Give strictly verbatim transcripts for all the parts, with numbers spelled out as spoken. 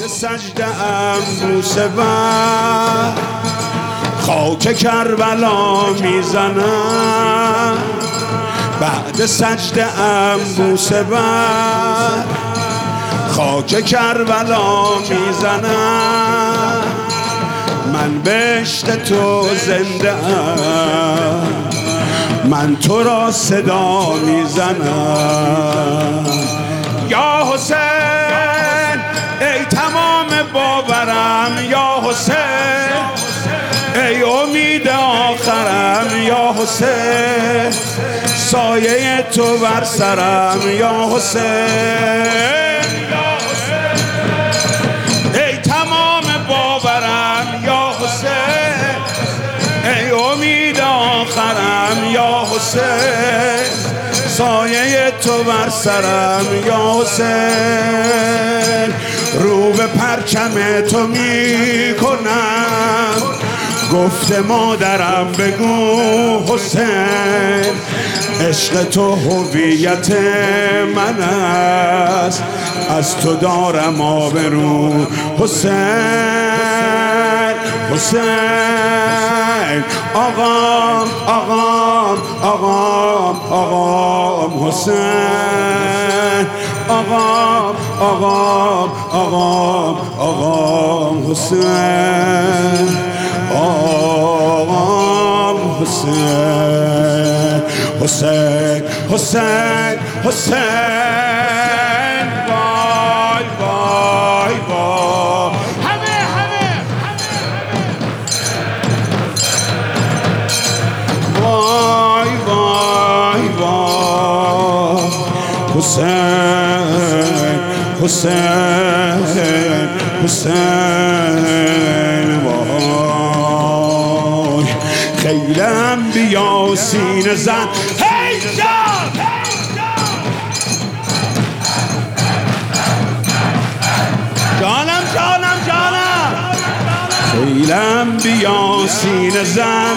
سجده ام بوسه بر خاک کربلا میزنم، بعد سجده ام بوسه بر خاک کربلا میزنم. من به عشق تو زنده ام، من تو را صدا میزنم. یا حسین ای تمام باورم، یا حسین ای امید آخرم، یا حسین سایه تو بر سرم، یا حسین ای تمام باورم، یا حسین ای امید آخرم، یا حسین سایه تو بر سرم، یا حسین رو به پرچم تو می کنم، گفت مادرم بگو حسین عشق تو هویت من است، از تو دارم آبرو حسین. حسین آقام آقام آقام آقام حسین آقام آقام آقام آقام حسین آقام حسین حسین حسین حسین وای وای وای همه همه وای وای وای حسین حسین حسین وای خیل انبیا سینه زن هی جان جانم جانم جانم خیل انبیا سینه زن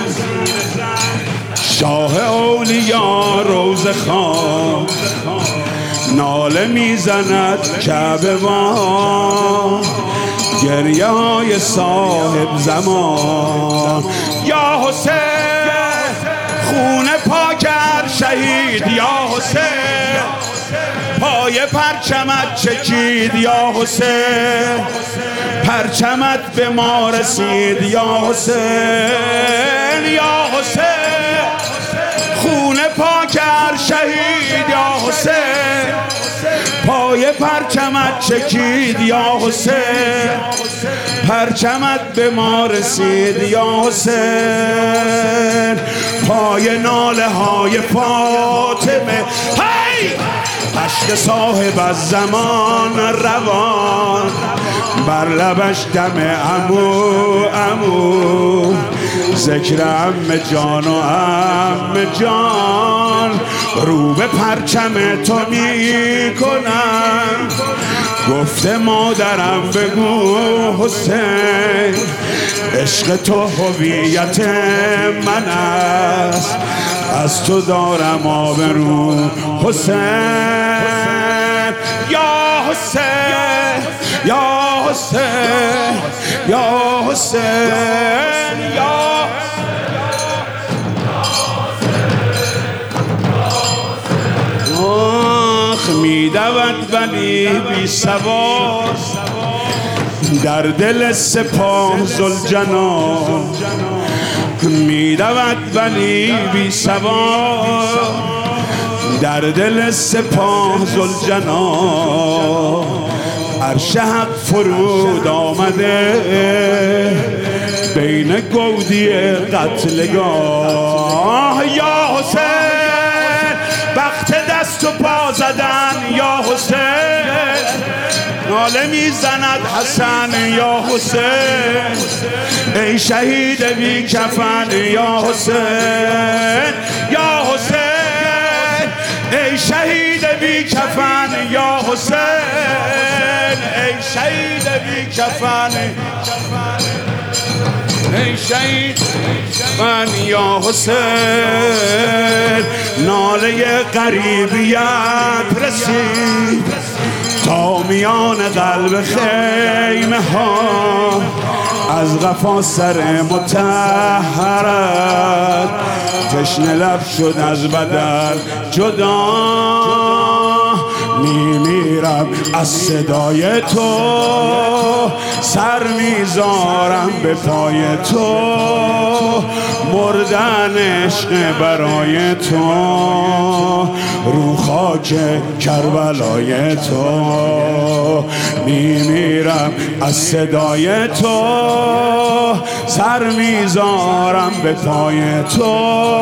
شاه اولیا روز خواب ناله میزند کعبه وان گریه های صاحب زمان. یا حسین خون پاکر شهید، یا حسین پای پرچمت چکید، یا حسین پرچمت به ما رسید، یا حسین یا حسین خون پاکر شهید، یا حسین پای پرچمت چکید، یا حسین پرچمت به ما رسید، یا حسین پای ناله های فاطمه هی عشق صاحب از زمان روان بر لبش دم عمو عمو ذکر عم جان و عم جان رو به پرچم تو می کنم گفته مادرم بگو حسین عشق تو هویت من است از تو دارم آبرو حسین. یا حسین یا حسین یا حسین یا آخ میدود ولی بی سوار در دل سپاه ذوالجلال میدود ولی بی سوار در دل سپاه ذوالجلال عرش حق فرود آمده بین گودی قتلگاه. یا حسین وقت دست و پا زدن، یا حسین ناله میزند حسن، یا حسین ای شهید بی کفن، یا حسین یا حسین ای شهید بی کفن، یا حسین ای شهید بی کفن ای شهید من، یا حسین ناله غریبیت رسید تا میان قلب خیمه ها از قفا سر مطهرت تشنه لب شد از بدن جدا میمیرم از صدای تو سر میذارم به پای تو مردن عشق برای تو رو خاک کربلای تو میمیرم از صدای تو سر میذارم به پای تو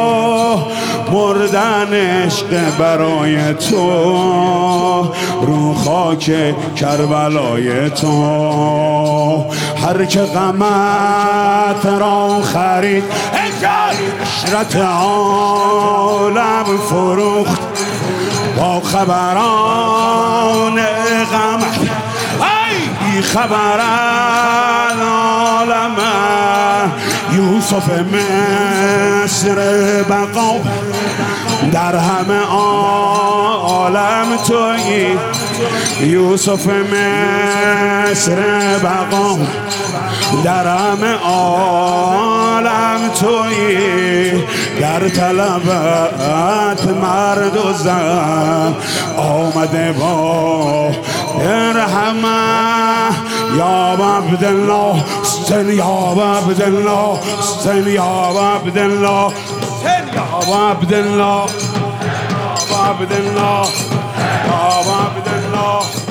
مردن عشق برای تو رو خاک کربلای تو هر که غمت را خرید عشرت عالم فروخت با خبران غم ای خبران عالم یوسف مصر بقا در همه عالم تویی یوسف مصر بقا در همه عالم تویی در طلبت مرد و زن آمده با ارحمه یا عبدالله استن یا عبدالله استن یا عبدالله یا عبدالله یا عبدالله یا عبدالله